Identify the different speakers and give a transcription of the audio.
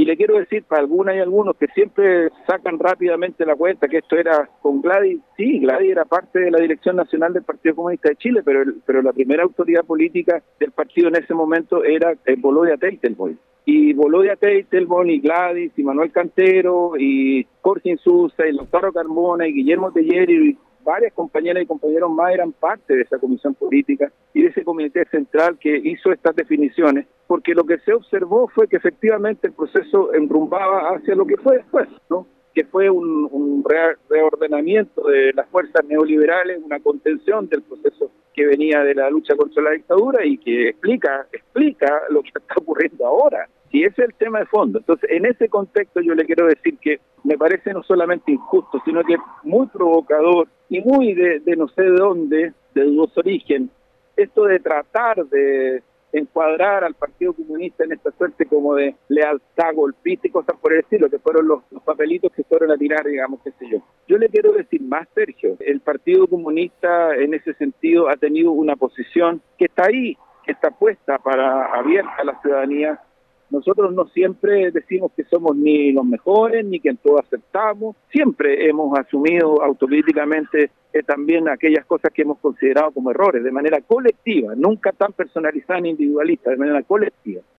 Speaker 1: le quiero decir para algunas y algunos que siempre sacan rápidamente la cuenta que esto era con Gladys. Sí, Gladys era parte de la dirección nacional del Partido Comunista de Chile, pero la primera autoridad política del partido en ese momento era Volodya Teitelboim. Y Volodya Teitelboim y Gladys y Manuel Cantero y Jorge Insulza y Lautaro Carmona y Guillermo Telleri y varias compañeras y compañeros más eran parte de esa comisión política y de ese comité central que hizo estas definiciones, porque lo que se observó fue que efectivamente el proceso enrumbaba hacia lo que fue después, ¿no? Que fue un reordenamiento de las fuerzas neoliberales, una contención del proceso que venía de la lucha contra la dictadura y que explica lo que está ocurriendo ahora. Y ese es el tema de fondo. Entonces, en ese contexto yo le quiero decir que me parece no solamente injusto, sino que muy provocador y muy de no sé de dónde, de dudoso origen, esto de tratar de encuadrar al Partido Comunista en esta suerte como de lealtad golpista y cosas por el estilo, que fueron los papelitos que fueron a tirar, digamos, qué sé yo. Yo le quiero decir más, Sergio, el Partido Comunista en ese sentido ha tenido una posición que está ahí, que está puesta para abierta a la ciudadanía. Nosotros no siempre decimos que somos ni los mejores, ni que en todo aceptamos. Siempre hemos asumido autocríticamente también aquellas cosas que hemos considerado como errores, de manera colectiva, nunca tan personalizada ni individualista, de manera colectiva.